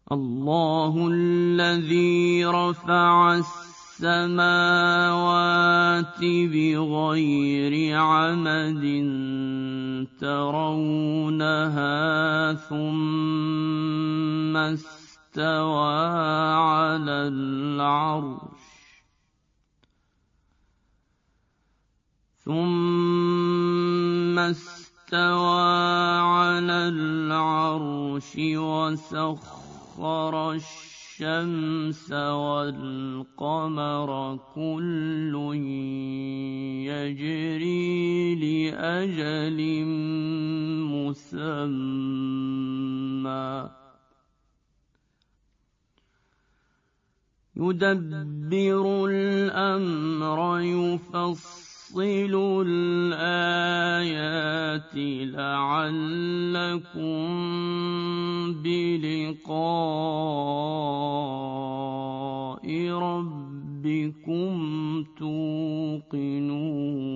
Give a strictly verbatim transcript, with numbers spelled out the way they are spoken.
الله الذي رفع السماوات بغير عمد ترونها ثم استوى على العرش ثم استوى على العرش وسخر الشمس والقمر كل يجري لأجل مسمى يدبر الأمر يفصل الآيات لعلكم بلقاء ربكم توقنون